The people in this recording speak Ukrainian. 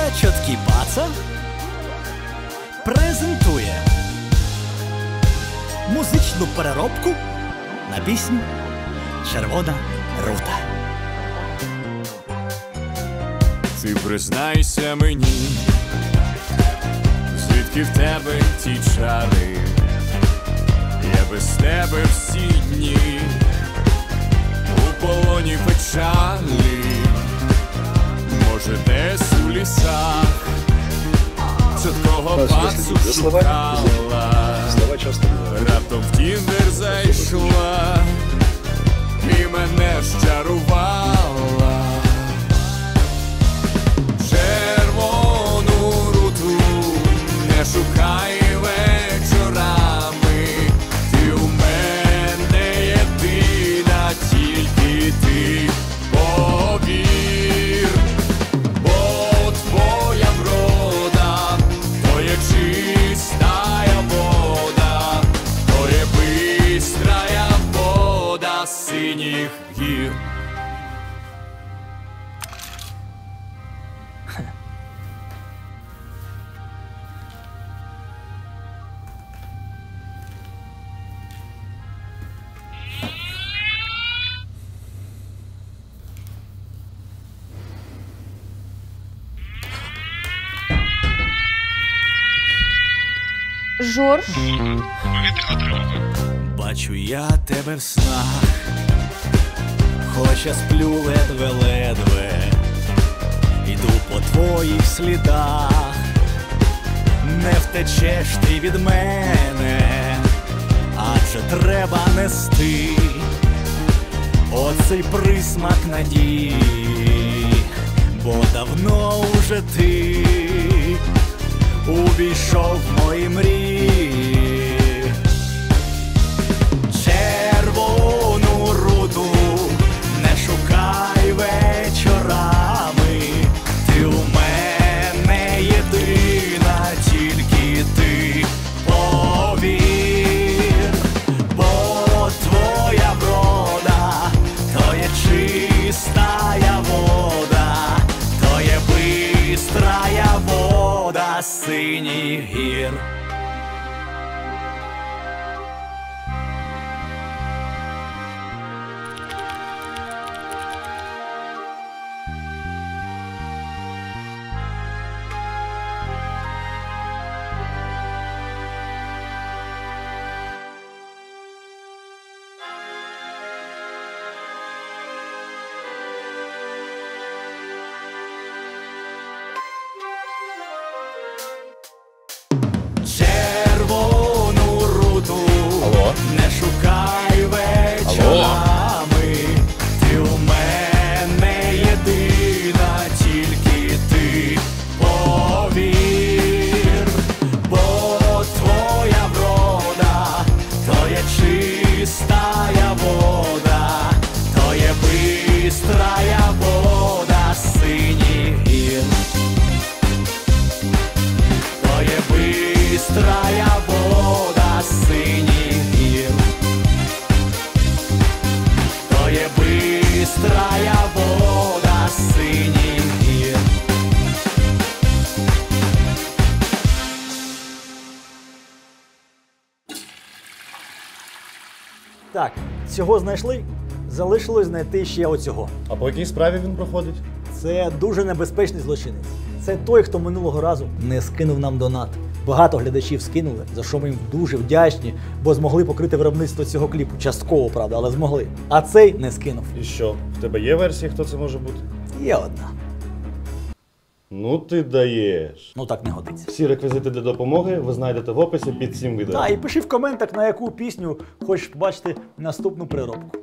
Чоткий паца презентує музичну переробку на пісню «Червона рута». Ти признайся мені, звідки в тебе ті чари? Я без тебе всі дні у полоні печалі. Може, десь у лісах чіткого пацу шукала, раптом в Тіндер зайшла і мене щарувала. Червону руту не шукай вечорами, ти у мене єдина, тільки ти повір, бо твоя врода, то є чистая вода, то є бистрая вода синіх гір. Жорж? Бачу я тебе в снах, хоча сплю ледве-ледве, іду по твоїх слідах, не втечеш ти від мене, адже треба нести оцей присмак надії, бо давно вже ти увійшов в мої мрії. Червону руту не шукай вечорами, ти у мене єдина, тільки ти повір, бо твоя врода, то є чистая вода, то є бистрая вода синіх гір. Червону руту не шукай вечорами, ти у мене єдина, тільки ти повір, бо твоя врода, то є чистая вода, то є бистрая вода синіх гір, то є бистрая вода синіх гір, то є бистрая вода синіх гір. Так, цього знайшли, залишилось знайти ще оцього. А по якій справі він проходить? Це дуже небезпечний злочинець. Це той, хто минулого разу не скинув нам донат. Багато глядачів скинули, за що ми їм дуже вдячні, бо змогли покрити виробництво цього кліпу. Частково, правда, але змогли. А цей не скинув. І що, в тебе є версія, хто це може бути? Є одна. Ну ти даєш. Ну так не годиться. Всі реквізити для допомоги ви знайдете в описі під цим відео. Та і пиши в коментах, на яку пісню хочеш побачити наступну переробку.